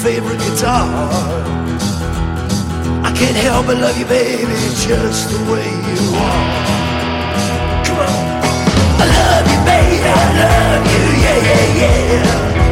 favorite guitar. I can't help but love you, baby, just the way you are. Come on. I love you, baby, I love you, yeah, yeah, yeah.